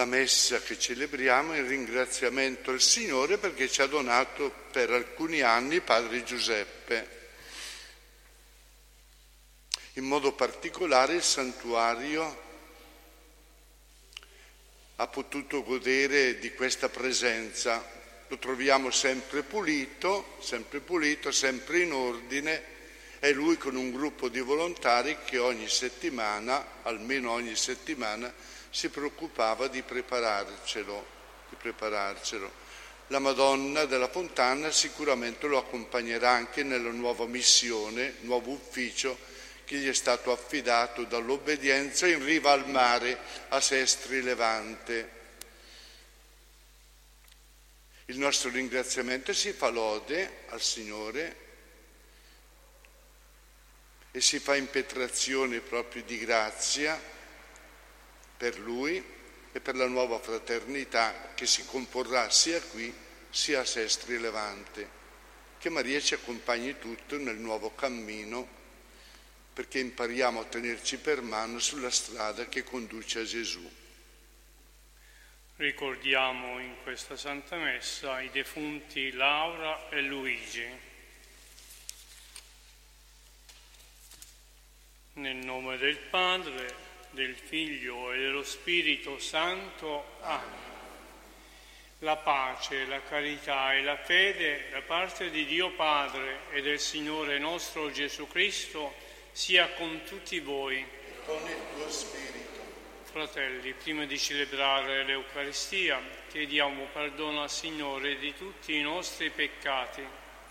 la messa che celebriamo in ringraziamento al Signore perché ci ha donato per alcuni anni Padre Giuseppe. In modo particolare il santuario ha potuto godere di questa presenza. Lo troviamo sempre pulito, sempre in ordine, e lui con un gruppo di volontari che ogni settimana, almeno ogni settimana, si preoccupava di prepararcelo. La Madonna della Fontana sicuramente lo accompagnerà anche nella nuova missione, nuovo ufficio che gli è stato affidato dall'obbedienza in riva al mare a Sestri Levante. Il nostro ringraziamento si fa lode al Signore e si fa impetrazione proprio di grazia per Lui e per la nuova fraternità che si comporrà sia qui sia a Sestri Levante. Che Maria ci accompagni tutto nel nuovo cammino, perché impariamo a tenerci per mano sulla strada che conduce a Gesù. Ricordiamo in questa Santa Messa i defunti Laura e Luigi. Nel nome del Padre, del Figlio e dello Spirito Santo. Amen. La pace, la carità e la fede da parte di Dio Padre e del Signore nostro Gesù Cristo sia con tutti voi. E con il tuo spirito. Fratelli, prima di celebrare l'Eucaristia, chiediamo perdono al Signore di tutti i nostri peccati.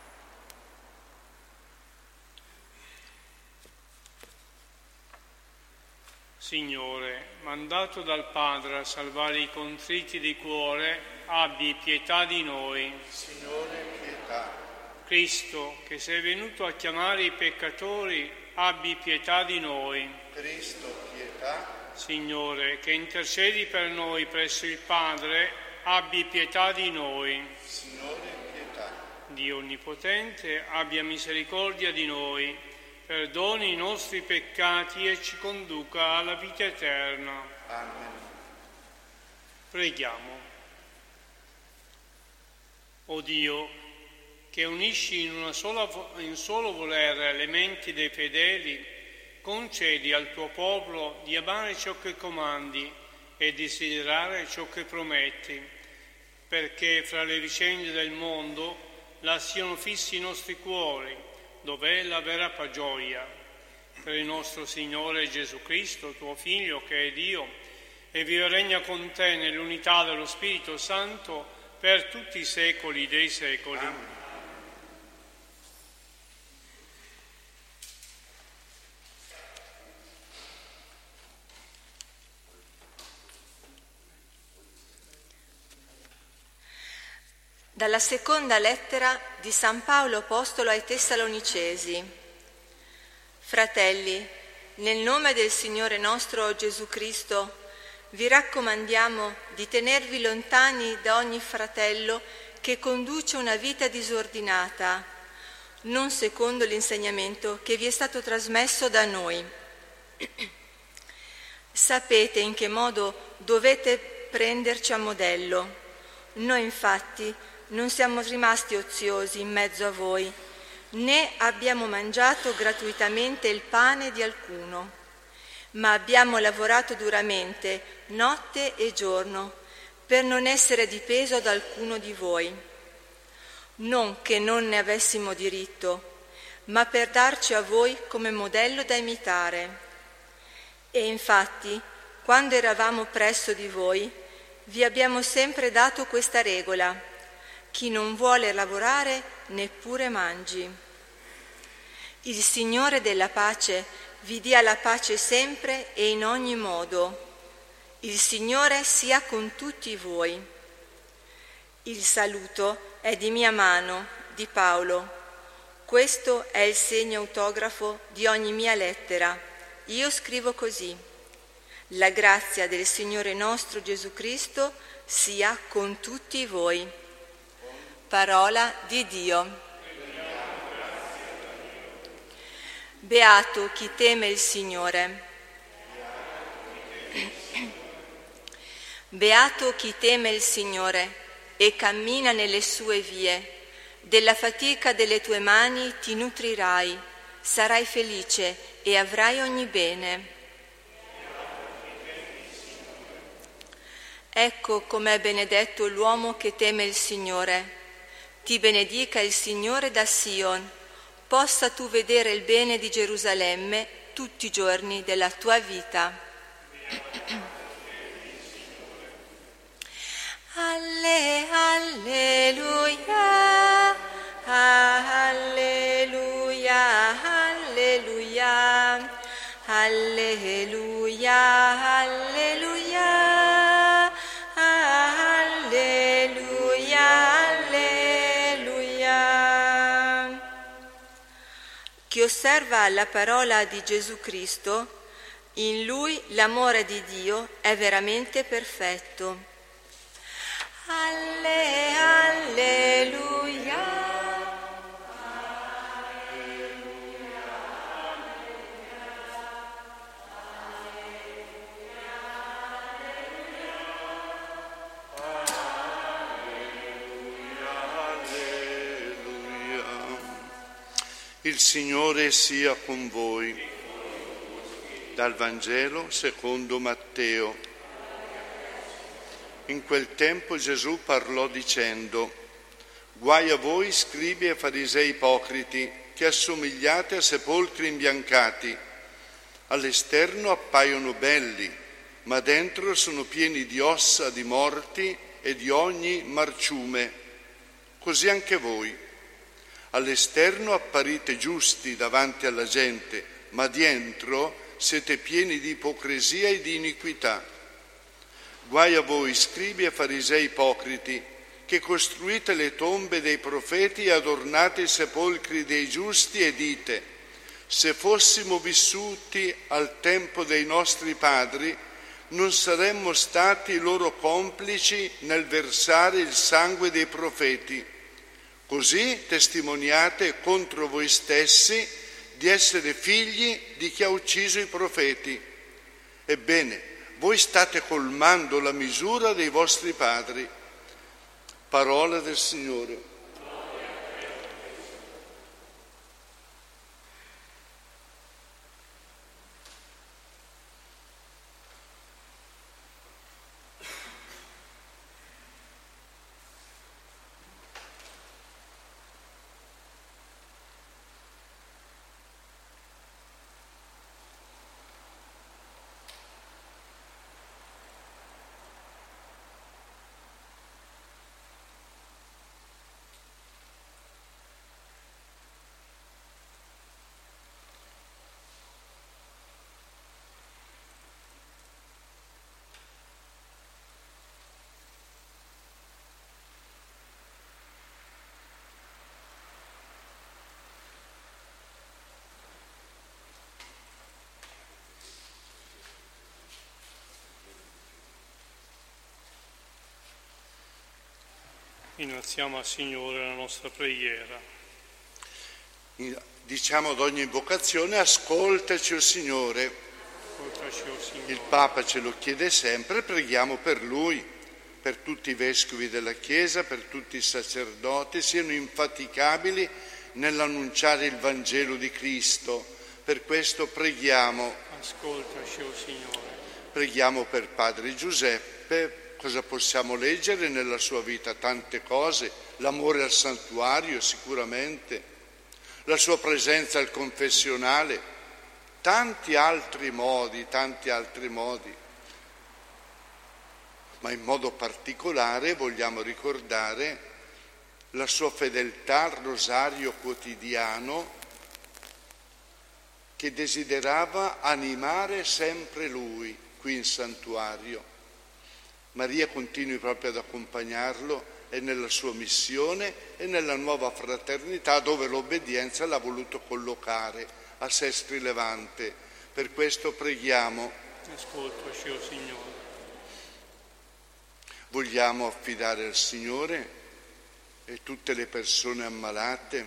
Signore, mandato dal Padre a salvare i contriti di cuore, abbi pietà di noi. Signore, pietà. Cristo, che sei venuto a chiamare i peccatori, abbi pietà di noi. Cristo, pietà. Signore, che intercedi per noi presso il Padre, abbi pietà di noi. Signore, pietà. Dio Onnipotente, abbia misericordia di noi, perdoni i nostri peccati e ci conduca alla vita eterna. Amen. Preghiamo. O Dio, che unisci in un solo volere le menti dei fedeli, concedi al tuo popolo di amare ciò che comandi e desiderare ciò che prometti, perché fra le vicende del mondo là siano fissi i nostri cuori, dov'è la vera gioia. Per il nostro Signore Gesù Cristo, tuo Figlio, che è Dio, e vive e regna con te nell'unità dello Spirito Santo per tutti i secoli dei secoli. Amen. Dalla seconda lettera di San Paolo Apostolo ai Tessalonicesi. Fratelli, nel nome del Signore nostro Gesù Cristo, vi raccomandiamo di tenervi lontani da ogni fratello che conduce una vita disordinata, non secondo l'insegnamento che vi è stato trasmesso da noi. Sapete in che modo dovete prenderci a modello. Noi infatti non siamo rimasti oziosi in mezzo a voi, né abbiamo mangiato gratuitamente il pane di alcuno, ma abbiamo lavorato duramente notte e giorno per non essere di peso ad alcuno di voi. Non che non ne avessimo diritto, ma per darci a voi come modello da imitare. E infatti, quando eravamo presso di voi, vi abbiamo sempre dato questa regola: chi non vuole lavorare neppure mangi. Il Signore della pace vi dia la pace sempre e in ogni modo. Il Signore sia con tutti voi. Il saluto è di mia mano, di Paolo. Questo è il segno autografo di ogni mia lettera. Io scrivo così. La grazia del Signore nostro Gesù Cristo sia con tutti voi. Parola di Dio. Beato chi teme il Signore. Beato chi teme il Signore e cammina nelle sue vie. Della fatica delle tue mani ti nutrirai, sarai felice e avrai ogni bene. Ecco com'è benedetto l'uomo che teme il Signore. Ti benedica il Signore da Sion, possa tu vedere il bene di Gerusalemme tutti i giorni della tua vita. Alleluia, alleluia, alleluia, alleluia, alleluia, alleluia, alleluia. Chi osserva la parola di Gesù Cristo, in lui l'amore di Dio è veramente perfetto. Alleluia. Il Signore sia con voi. Dal Vangelo secondo Matteo. In quel tempo Gesù parlò dicendo: «Guai a voi, scribi e farisei ipocriti, che assomigliate a sepolcri imbiancati. All'esterno appaiono belli, ma dentro sono pieni di ossa di morti e di ogni marciume. Così anche voi. All'esterno apparite giusti davanti alla gente, ma dentro siete pieni di ipocrisia e di iniquità. Guai a voi, scribi e farisei ipocriti, che costruite le tombe dei profeti e adornate i sepolcri dei giusti e dite: se fossimo vissuti al tempo dei nostri padri, non saremmo stati loro complici nel versare il sangue dei profeti. Così testimoniate contro voi stessi di essere figli di chi ha ucciso i profeti. Ebbene, voi state colmando la misura dei vostri padri». Parola del Signore. Innalziamo al Signore la nostra preghiera. Diciamo ad ogni invocazione: ascoltaci, o Signore. Ascoltaci, o Signore. Il Papa ce lo chiede sempre, preghiamo per lui, per tutti i vescovi della Chiesa, per tutti i sacerdoti, siano infaticabili nell'annunciare il Vangelo di Cristo. Per questo preghiamo. Ascoltaci, o Signore. Preghiamo per Padre Giuseppe. Cosa possiamo leggere nella sua vita? Tante cose, l'amore al santuario sicuramente, la sua presenza al confessionale, tanti altri modi, ma in modo particolare vogliamo ricordare la sua fedeltà al rosario quotidiano, che desiderava animare sempre lui qui in santuario. Maria continui proprio ad accompagnarlo e nella sua missione e nella nuova fraternità, dove l'obbedienza l'ha voluto collocare a Sestri Levante. Per questo preghiamo. Ascoltaci, o Signore. Vogliamo affidare al Signore e tutte le persone ammalate,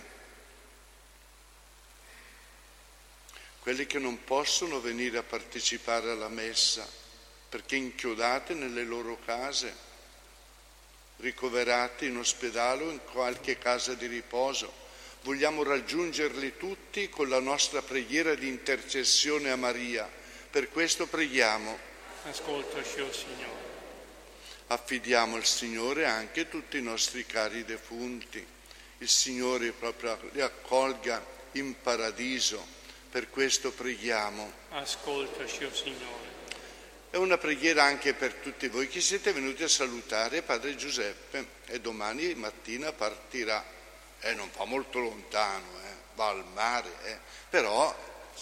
quelli che non possono venire a partecipare alla messa perché inchiodate nelle loro case, ricoverati in ospedale o in qualche casa di riposo. Vogliamo raggiungerli tutti con la nostra preghiera di intercessione a Maria. Per questo preghiamo. Ascoltaci, o Signore. Affidiamo al Signore anche tutti i nostri cari defunti. Il Signore proprio li accolga in paradiso. Per questo preghiamo. Ascoltaci, o Signore. È una preghiera anche per tutti voi che siete venuti a salutare Padre Giuseppe e domani mattina partirà. Non fa molto lontano, va al mare, però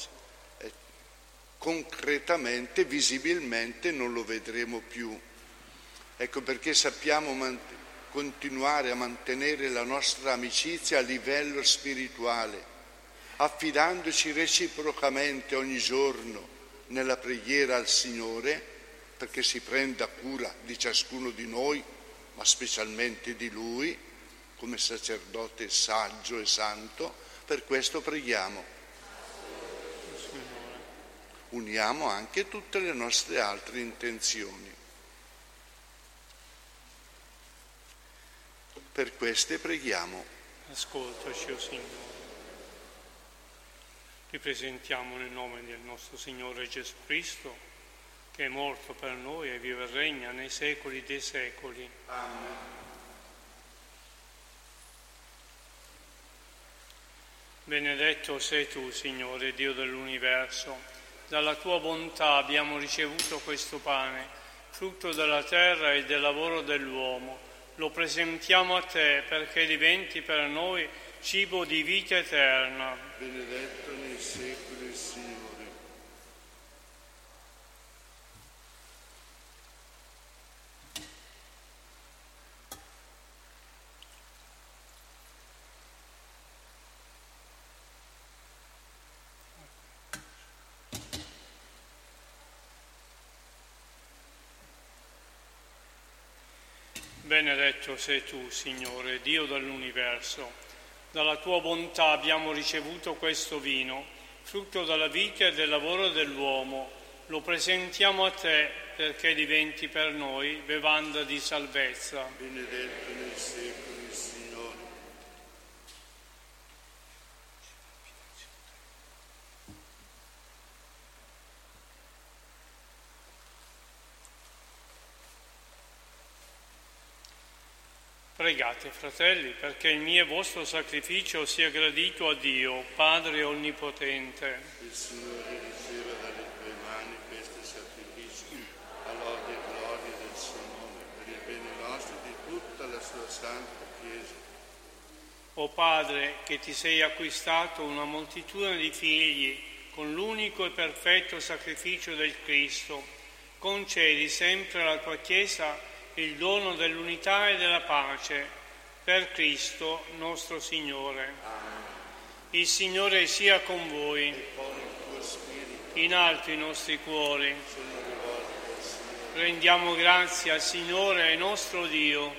concretamente, visibilmente non lo vedremo più. Ecco perché sappiamo continuare a mantenere la nostra amicizia a livello spirituale, affidandoci reciprocamente ogni giorno nella preghiera al Signore, perché si prenda cura di ciascuno di noi, ma specialmente di Lui, come sacerdote saggio e santo. Per questo preghiamo. Uniamo anche tutte le nostre altre intenzioni. Per queste preghiamo. Ascoltaci, o Signore. Ti presentiamo nel nome del nostro Signore Gesù Cristo, che è morto per noi e vive e regna nei secoli dei secoli. Amen. Benedetto sei tu, Signore, Dio dell'universo. Dalla tua bontà abbiamo ricevuto questo pane, frutto della terra e del lavoro dell'uomo. Lo presentiamo a te perché diventi per noi cibo di vita eterna. Benedetto nei secoli il Signore. Benedetto sei tu, Signore, Dio dell'universo. Dalla tua bontà abbiamo ricevuto questo vino, frutto della vita e del lavoro dell'uomo. Lo presentiamo a te perché diventi per noi bevanda di salvezza. Benedetto nei secoli il Signore. Pregate, fratelli, perché il mio e vostro sacrificio sia gradito a Dio, Padre Onnipotente. Il Signore riceva dalle tue mani questi sacrifici, all'ode e gloria del suo nome, per il bene nostro e di tutta la sua santa Chiesa. O Padre, che ti sei acquistato una moltitudine di figli con l'unico e perfetto sacrificio del Cristo, concedi sempre alla tua Chiesa il dono dell'unità e della pace, per Cristo nostro Signore. Il Signore sia con voi, in alto i nostri cuori. Rendiamo grazie al Signore nostro Dio.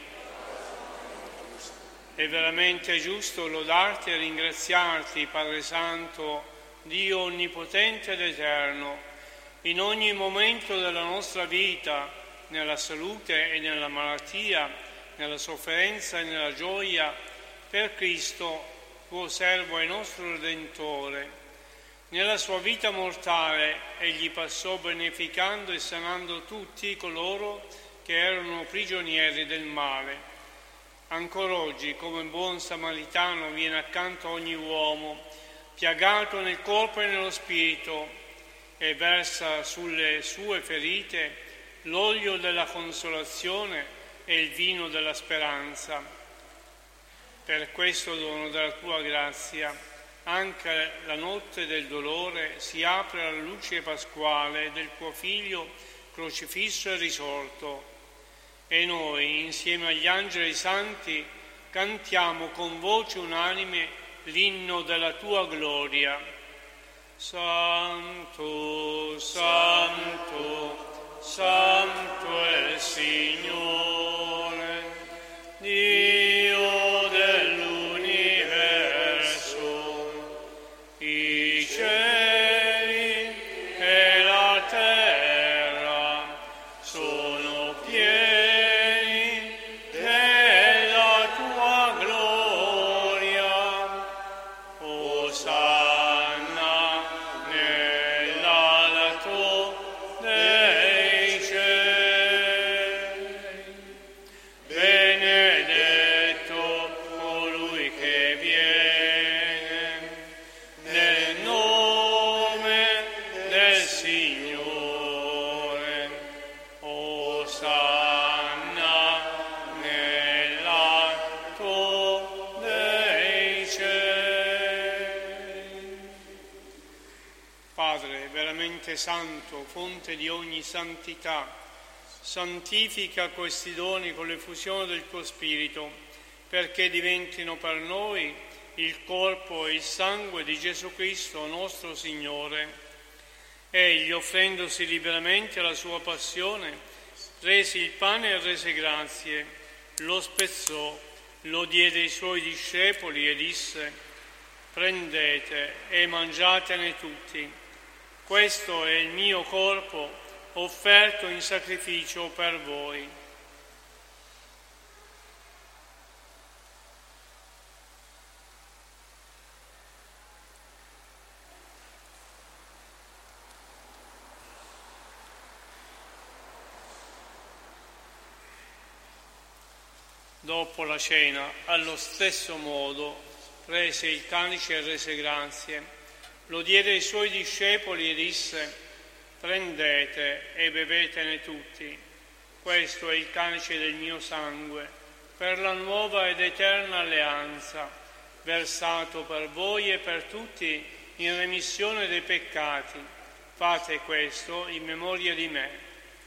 È veramente giusto lodarti e ringraziarti, Padre Santo, Dio Onnipotente ed Eterno, in ogni momento della nostra vita, nella salute e nella malattia, nella sofferenza e nella gioia, per Cristo, tuo servo e nostro Redentore. Nella sua vita mortale egli passò beneficando e sanando tutti coloro che erano prigionieri del male. Ancora oggi, come buon samaritano, viene accanto a ogni uomo, piagato nel corpo e nello spirito, e versa sulle sue ferite l'olio della consolazione e il vino della speranza. Per questo dono della tua grazia, anche la notte del dolore si apre alla luce pasquale del tuo Figlio crocifisso e risorto. E noi, insieme agli angeli santi, cantiamo con voce unanime l'inno della tua gloria. Santo, Santo, Santo è il Signore, Dio dell'universo, i cieli e la terra pieni della tua gloria. Osanna nell'alto dei cieli. Benedetto colui che viene nel nome del Signore. Osanna nell'alto dei cieli. Padre veramente santo, fonte di ogni santità, santifica questi doni con l'effusione del tuo Spirito, perché diventino per noi il corpo e il sangue di Gesù Cristo nostro Signore. Egli, offrendosi liberamente alla sua passione, prese il pane e rese grazie, lo spezzò, lo diede ai suoi discepoli e disse: prendete e mangiatene tutti. Questo è il mio corpo offerto in sacrificio per voi. Dopo la cena, allo stesso modo, prese il calice e rese grazie, lo diede ai suoi discepoli e disse: prendete e bevetene tutti. Questo è il calice del mio sangue, per la nuova ed eterna alleanza, versato per voi e per tutti in remissione dei peccati. Fate questo in memoria di me.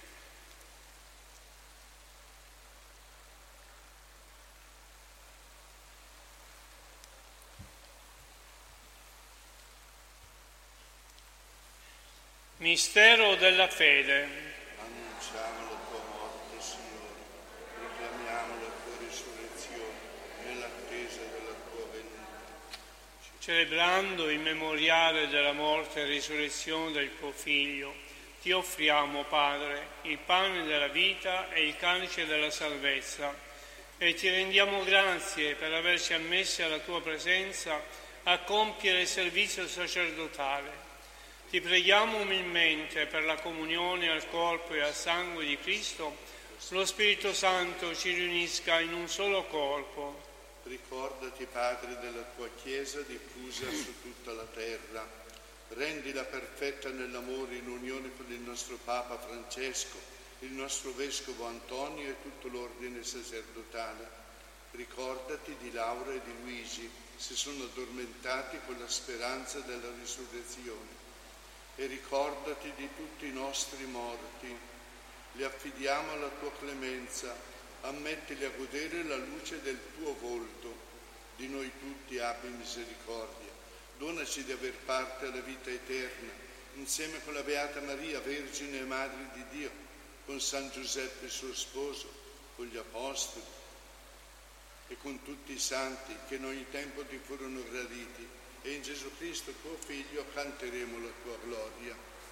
Mistero della fede. Annunciamo la tua morte, Signore, proclamiamo la tua risurrezione nell'attesa della tua venuta. Celebrando il memoriale della morte e risurrezione del tuo Figlio, ti offriamo, Padre, il pane della vita e il calice della salvezza, e ti rendiamo grazie per averci ammessi alla tua presenza a compiere il servizio sacerdotale. Ti preghiamo umilmente per la comunione al corpo e al sangue di Cristo, lo Spirito Santo ci riunisca in un solo corpo. Ricordati, Padre, della tua Chiesa diffusa su tutta la terra. Rendila perfetta nell'amore in unione con il nostro Papa Francesco, il nostro Vescovo Antonio e tutto l'ordine sacerdotale. Ricordati di Laura e di Luigi, se sono addormentati con la speranza della risurrezione. E ricordati di tutti i nostri morti, li affidiamo alla tua clemenza, ammettili a godere la luce del tuo volto. Di noi tutti abbi misericordia, donaci di aver parte alla vita eterna, insieme con la Beata Maria, Vergine e Madre di Dio, con San Giuseppe suo sposo, con gli Apostoli e con tutti i santi che in ogni tempo ti furono graditi, e in Gesù Cristo tuo Figlio canteremo la tua gloria.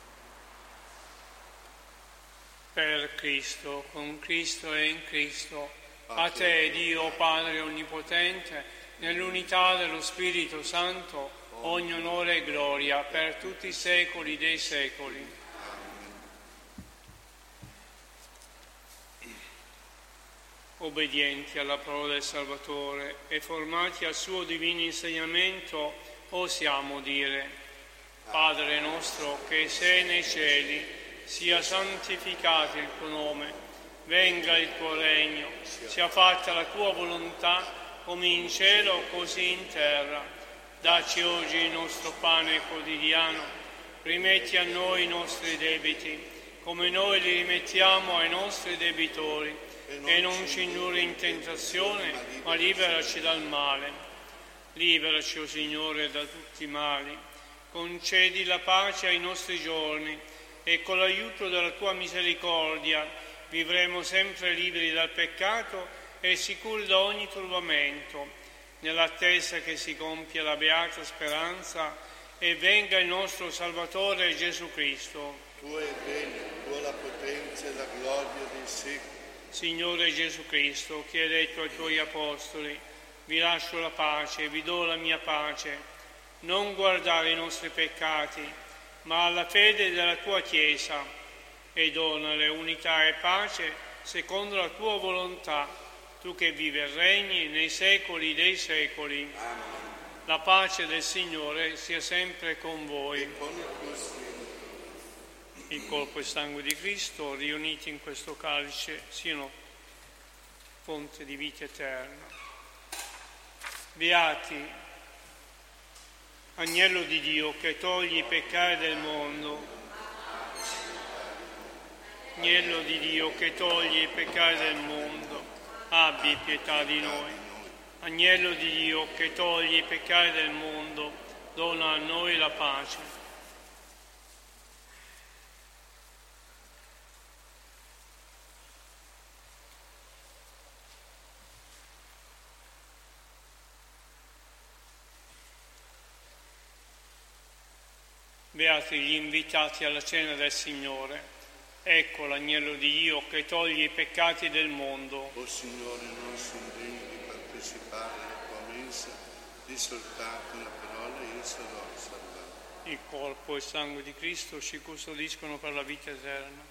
Per Cristo, con Cristo e in Cristo, a te, Dio Padre Onnipotente, nell'unità dello Spirito Santo, ogni onore e gloria per tutti i secoli dei secoli. Obbedienti alla parola del Salvatore e formati al suo divino insegnamento, osiamo dire: Padre nostro che sei nei cieli, sia santificato il tuo nome, venga il tuo regno, sia fatta la tua volontà, come in cielo così in terra. Dacci oggi il nostro pane quotidiano, rimetti a noi i nostri debiti, come noi li rimettiamo ai nostri debitori, e non ci indurre in tentazione, ma liberaci dal male. Liberaci, o Signore, da tutti i mali, concedi la pace ai nostri giorni e con l'aiuto della tua misericordia vivremo sempre liberi dal peccato e sicuri da ogni turbamento, nell'attesa che si compia la beata speranza e venga il nostro Salvatore Gesù Cristo. Tuo è il regno, tua la potenza e la gloria dei secoli. Signore Gesù Cristo, che hai detto ai tuoi apostoli, vi lascio la pace, vi do la mia pace, non guardare i nostri peccati, ma alla fede della tua Chiesa, e donale unità e pace secondo la tua volontà, tu che vivi e regni nei secoli dei secoli. Amen. La pace del Signore sia sempre con voi. Il corpo e il sangue di Cristo, riuniti in questo calice, siano fonte di vita eterna. Beati, Agnello di Dio, che togli i peccati del mondo. Agnello di Dio, che togli i peccati del mondo, abbi pietà di noi. Agnello di Dio, che togli i peccati del mondo, dona a noi la pace. Beati gli invitati alla cena del Signore. Ecco l'agnello di Dio che toglie i peccati del mondo. O Signore, non sono degno di partecipare alla tua mensa, di soltanto una parola io sarò salvato. Il corpo e il sangue di Cristo ci custodiscono per la vita eterna.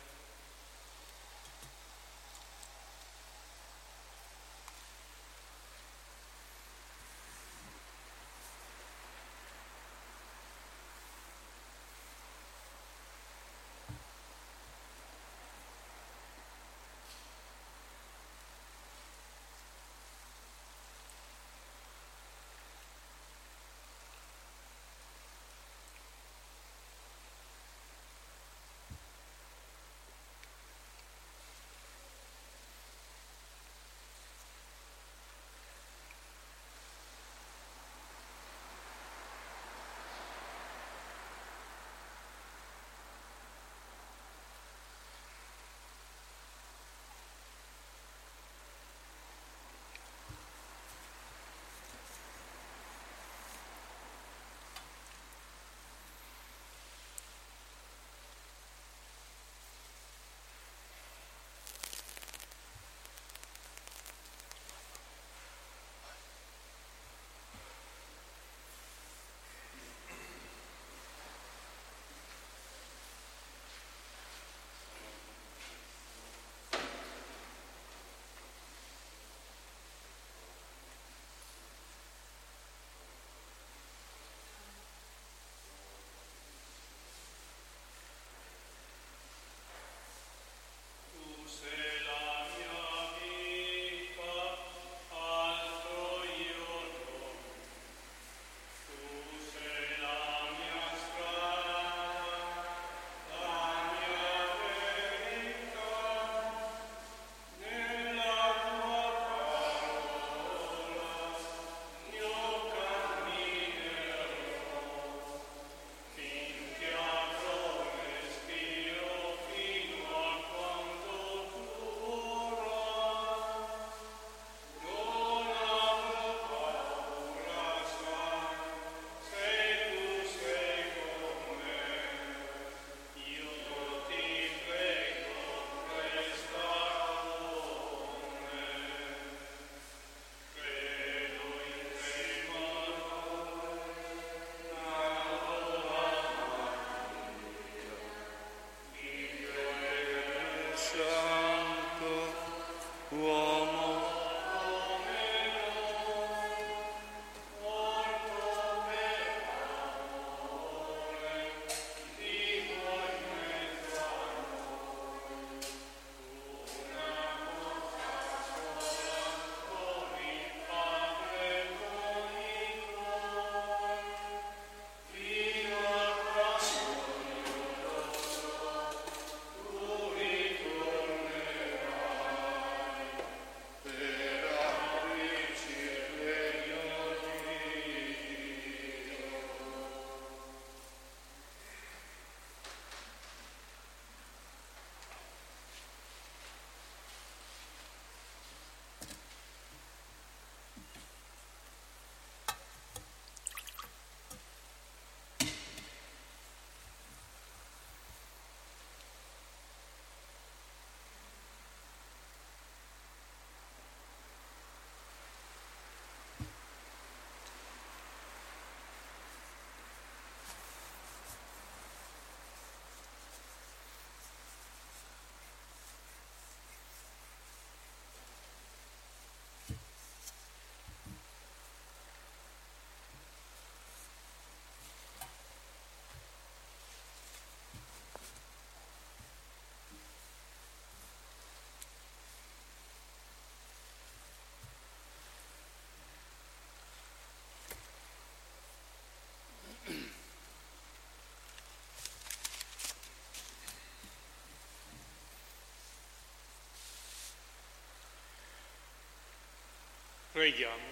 Preghiamo.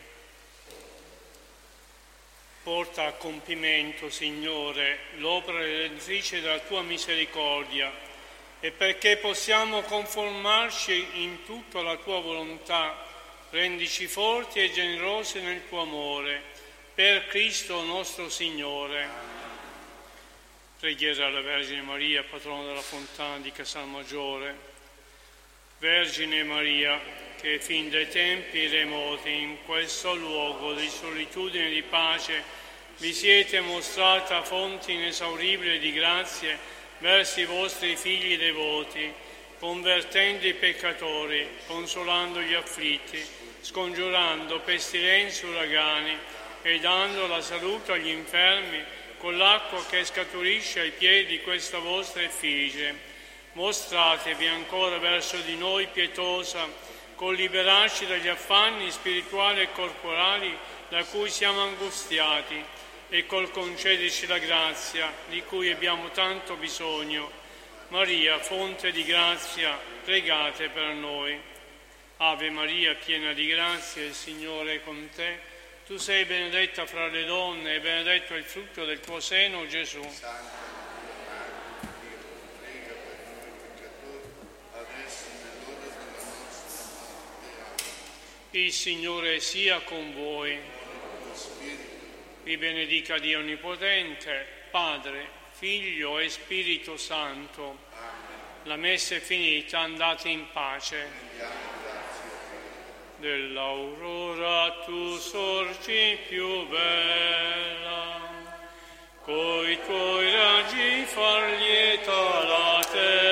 Porta a compimento, Signore, l'opera redentrice della Tua misericordia, e perché possiamo conformarci in tutto alla Tua volontà, rendici forti e generosi nel Tuo amore, per Cristo nostro Signore. Preghiera alla Vergine Maria, patrona della Fontana di Casalmaggiore. Vergine Maria, che fin dai tempi remoti in questo luogo di solitudine e di pace vi siete mostrata fonte inesauribile di grazie verso i vostri figli devoti, convertendo i peccatori, consolando gli afflitti, scongiurando pestilenze e uragani e dando la salute agli infermi con l'acqua che scaturisce ai piedi di questa vostra effigie. Mostratevi ancora verso di noi pietosa, col liberarci dagli affanni spirituali e corporali da cui siamo angustiati e col concederci la grazia di cui abbiamo tanto bisogno. Maria, fonte di grazia, pregate per noi. Ave Maria, piena di grazia, il Signore è con te. Tu sei benedetta fra le donne e benedetto è il frutto del tuo seno, Gesù. Il Signore sia con voi. Vi benedica Dio Onnipotente, Padre, Figlio e Spirito Santo. La messa è finita, andate in pace. Dell'aurora tu sorgi più bella, coi tuoi raggi far lieta la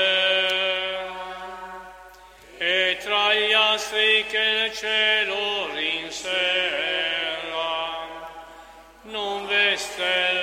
terra, e tra gli astri che il cielo rinsera non v'è stella